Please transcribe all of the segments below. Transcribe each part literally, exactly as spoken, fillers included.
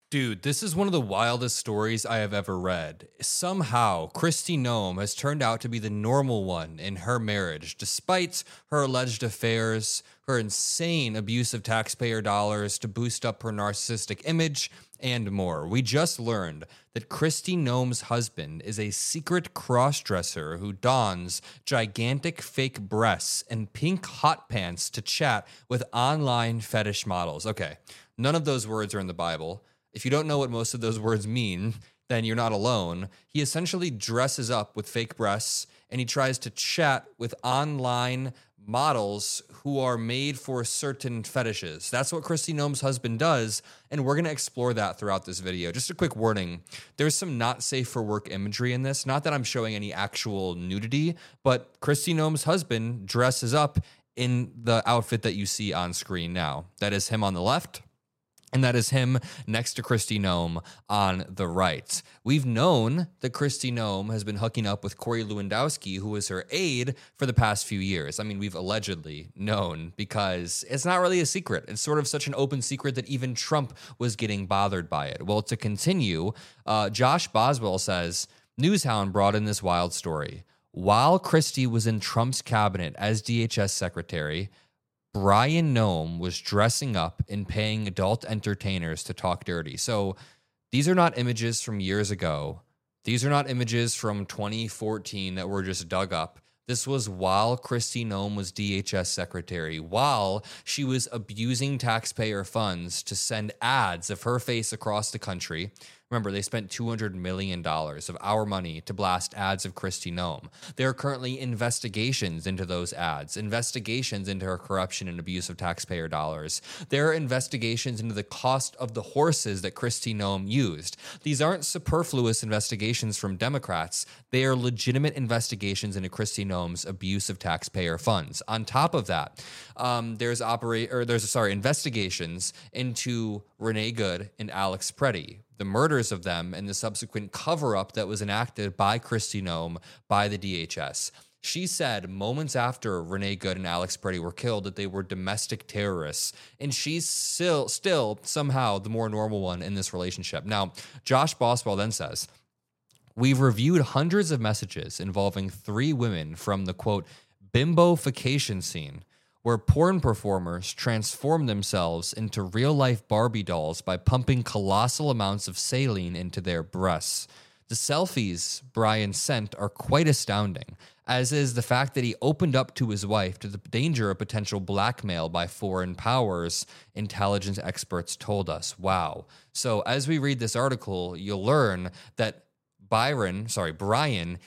Dude, this is one of the wildest stories I have ever read. Somehow, Kristi Noem has turned out to be the normal one in her marriage, despite her alleged affairs, her insane abuse of taxpayer dollars to boost up her narcissistic image, and more. We just learned that Kristi Noem's husband is a secret crossdresser who dons gigantic fake breasts and pink hot pants to chat with online fetish models. Okay, none of those words are in the Bible. If you don't know what most of those words mean, then you're not alone. He essentially dresses up with fake breasts and he tries to chat with online models who are made for certain fetishes. That's what Kristi Noem's husband does, and we're going to explore that throughout this video. Just a quick warning, there's some not safe for work imagery in this. Not that I'm showing any actual nudity, but Kristi Noem's husband dresses up in the outfit that you see on screen now. That is him on the left. And that is him next to Kristi Noem on the right. We've known that Kristi Noem has been hooking up with Corey Lewandowski, who was her aide for the past few years. I mean, we've allegedly known because it's not really a secret. It's sort of such an open secret that even Trump was getting bothered by it. Well, to continue, uh, Josh Boswell says, Newshound brought in this wild story. While Kristi was in Trump's cabinet as D H S secretary, Brian Noem was dressing up and paying adult entertainers to talk dirty. So these are not images from years ago. These are not images from twenty fourteen that were just dug up. This was while Kristi Noem was D H S secretary, while she was abusing taxpayer funds to send ads of her face across the country. Remember, they spent two hundred million dollars of our money to blast ads of Kristi Noem. There are currently investigations into those ads, investigations into her corruption and abuse of taxpayer dollars. There are investigations into the cost of the horses that Kristi Noem used. These aren't superfluous investigations from Democrats. They are legitimate investigations into Kristi Noem's abuse of taxpayer funds. On top of that, um, there's operate or there's sorry investigations into Renee Good and Alex Preddy, the murders of them and the subsequent cover-up that was enacted by Kristi Noem by the D H S. She said moments after Renee Good and Alex Preddy were killed that they were domestic terrorists, and she's still, still somehow the more normal one in this relationship. Now, Josh Boswell then says, we've reviewed hundreds of messages involving three women from the, quote, bimbofication scene, where porn performers transform themselves into real-life Barbie dolls by pumping colossal amounts of saline into their breasts. The selfies Brian sent are quite astounding, as is the fact that he opened up to his wife to the danger of potential blackmail by foreign powers, intelligence experts told us. Wow. So as we read this article, you'll learn that Byron, sorry, Brian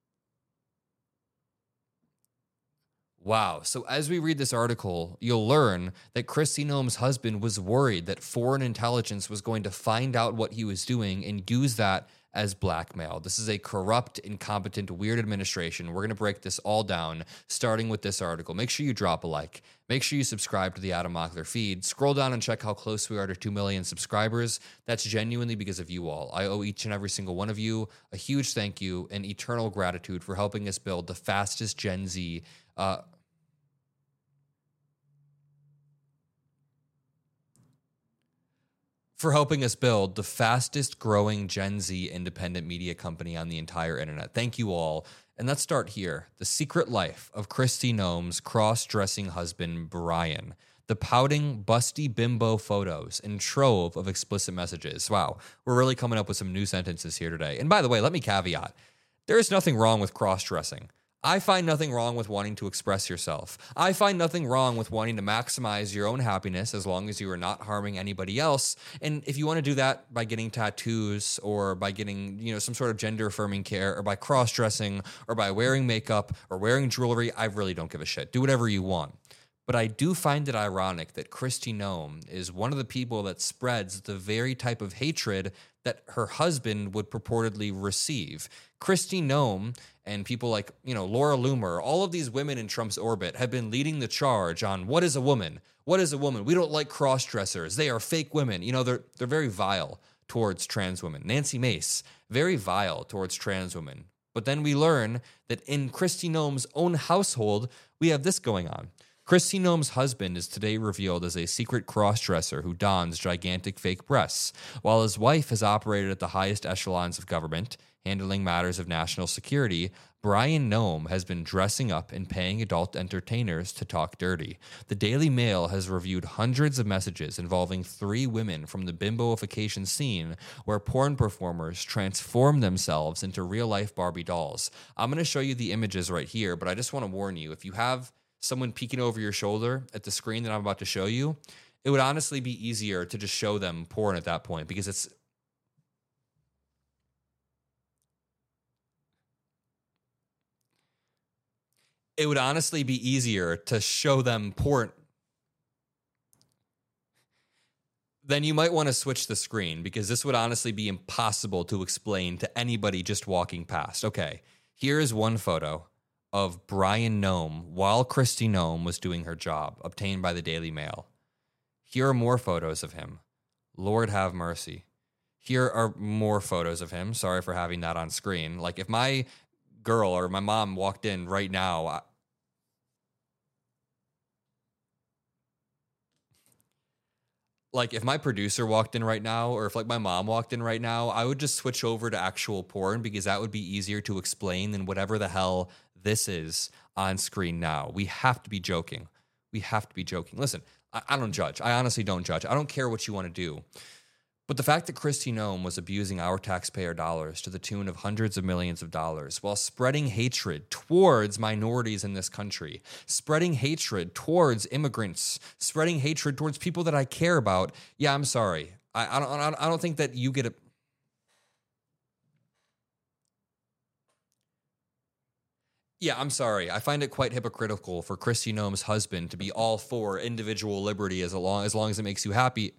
Wow. So as we read this article, you'll learn that Kristi Noem's husband was worried that foreign intelligence was going to find out what he was doing and use that as blackmail. This is a corrupt, incompetent, weird administration. We're going to break this all down, starting with this article. Make sure you drop a like. Make sure you subscribe to the Adam Mockler feed. Scroll down and check how close we are to two million subscribers. That's genuinely because of you all. I owe each and every single one of you a huge thank you and eternal gratitude for helping us build the fastest Gen Z uh, for helping us build the fastest growing Gen Z independent media company on the entire internet. Thank you all. And let's start here. The secret life of Kristi Noem's cross-dressing husband, Brian. The pouting, busty bimbo photos and trove of explicit messages. Wow, we're really coming up with some new sentences here today. And by the way, let me caveat. There is nothing wrong with cross-dressing. I find nothing wrong with wanting to express yourself. I find nothing wrong with wanting to maximize your own happiness as long as you are not harming anybody else. And if you want to do that by getting tattoos or by getting, you know, some sort of gender affirming care or by cross-dressing or by wearing makeup or wearing jewelry, I really don't give a shit. Do whatever you want. But I do find it ironic that Kristi Noem is one of the people that spreads the very type of hatred that her husband would purportedly receive. Kristi Noem and people like, you know, Laura Loomer, all of these women in Trump's orbit have been leading the charge on what is a woman? What is a woman? We don't like cross-dressers. They are fake women. You know, they're they're very vile towards trans women. Nancy Mace, very vile towards trans women. But then we learn that in Kristi Noem's own household, we have this going on. Kristi Noem's husband is today revealed as a secret cross-dresser who dons gigantic fake breasts, while his wife has operated at the highest echelons of government, handling matters of national security. Brian Noem has been dressing up and paying adult entertainers to talk dirty. The Daily Mail has reviewed hundreds of messages involving three women from the bimboification scene where porn performers transform themselves into real-life Barbie dolls. I'm going to show you the images right here, but I just want to warn you, if you have someone peeking over your shoulder at the screen that I'm about to show you, it would honestly be easier to just show them porn at that point because it's It would honestly be easier to show them porn. Then you might want to switch the screen because this would honestly be impossible to explain to anybody just walking past. Okay, here is one photo of Brian Noem while Kristi Noem was doing her job, obtained by the Daily Mail. Here are more photos of him. Lord have mercy. Here are more photos of him. Sorry for having that on screen. Like if my girl or my mom walked in right now, I, like if my producer walked in right now, or if like my mom walked in right now, I would just switch over to actual porn because that would be easier to explain than whatever the hell this is on screen now. We have to be joking. We have to be joking. Listen, I, I don't judge. I honestly don't judge. I don't care what you want to do. But the fact that Kristi Noem was abusing our taxpayer dollars to the tune of hundreds of millions of dollars while spreading hatred towards minorities in this country, spreading hatred towards immigrants, spreading hatred towards people that I care about, yeah, I'm sorry. I, I, don't, I don't think that you get a... Yeah, I'm sorry. I find it quite hypocritical for Kristi Noem's husband to be all for individual liberty as long as, long as it makes you happy.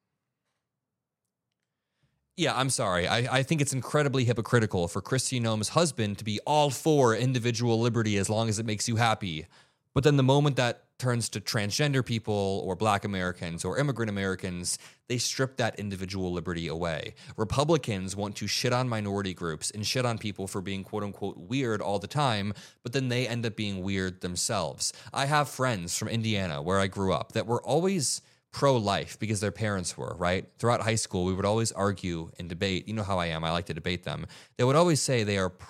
Yeah, I'm sorry. I, I think it's incredibly hypocritical for Kristi Noem's husband to be all for individual liberty as long as it makes you happy. But then the moment that turns to transgender people or Black Americans or immigrant Americans, they strip that individual liberty away. Republicans want to shit on minority groups and shit on people for being quote unquote weird all the time, but then they end up being weird themselves. I have friends from Indiana where I grew up that were always pro-life because their parents were, right? Throughout high school, we would always argue and debate. You know how I am. I like to debate them. They would always say they are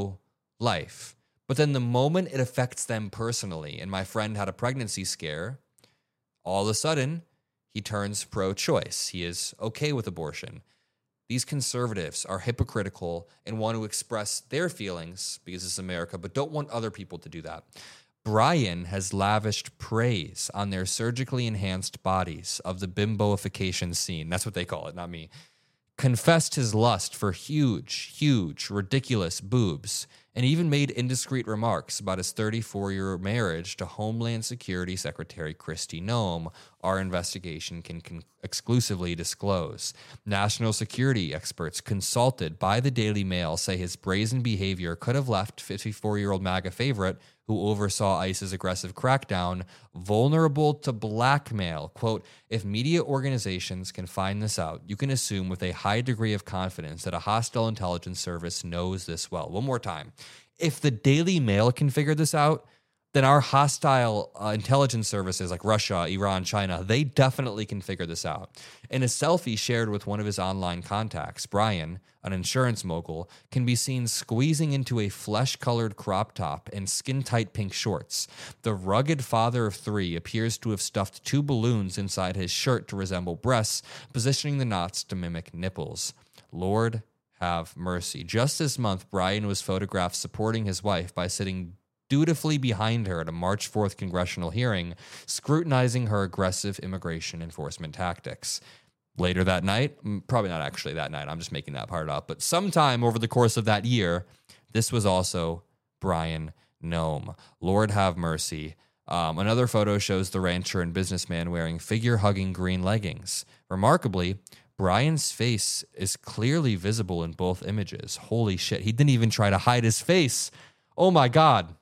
pro-life. But then the moment it affects them personally, and my friend had a pregnancy scare, all of a sudden, he turns pro-choice. He is okay with abortion. These conservatives are hypocritical and want to express their feelings because it's America, but don't want other people to do that. Brian has lavished praise on their surgically enhanced bodies of the bimboification scene. That's what they call it, not me. Confessed his lust for huge, huge, ridiculous boobs, and even made indiscreet remarks about his thirty-four-year marriage to Homeland Security Secretary Kristi Noem, our investigation can con- exclusively disclose. National security experts consulted by the Daily Mail say his brazen behavior could have left fifty-four-year-old MAGA favorite who oversaw ICE's aggressive crackdown, vulnerable to blackmail. Quote, if media organizations can find this out, you can assume with a high degree of confidence that a hostile intelligence service knows this well. One more time. If the Daily Mail can figure this out, then our hostile uh, intelligence services like Russia, Iran, China, they definitely can figure this out. In a selfie shared with one of his online contacts, Brian, an insurance mogul, can be seen squeezing into a flesh-colored crop top and skin-tight pink shorts. The rugged father of three appears to have stuffed two balloons inside his shirt to resemble breasts, positioning the knots to mimic nipples. Lord have mercy. Just this month, Brian was photographed supporting his wife by sitting dutifully behind her at a March fourth congressional hearing, scrutinizing her aggressive immigration enforcement tactics. Later that night, probably not actually that night, I'm just making that part up, but sometime over the course of that year, this was also Brian Noem. Lord have mercy. Um, another photo shows the rancher and businessman wearing figure-hugging green leggings. Remarkably, Brian's face is clearly visible in both images. Holy shit, he didn't even try to hide his face. Oh my God.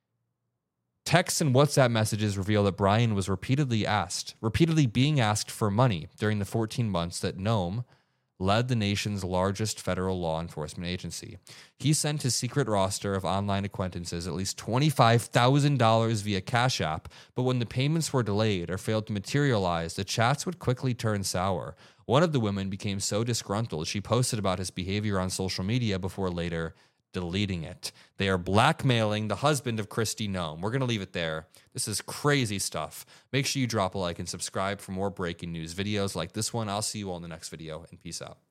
Texts and WhatsApp messages reveal that Brian was repeatedly asked, repeatedly being asked for money during the fourteen months that Noem led the nation's largest federal law enforcement agency. He sent his secret roster of online acquaintances at least twenty-five thousand dollars via Cash App, but when the payments were delayed or failed to materialize, the chats would quickly turn sour. One of the women became so disgruntled, she posted about his behavior on social media before later deleting it. They are blackmailing the husband of Kristi Noem. We're going to leave it there. This is crazy stuff. Make sure you drop a like and subscribe for more breaking news videos like this one. I'll see you all in the next video, and peace out.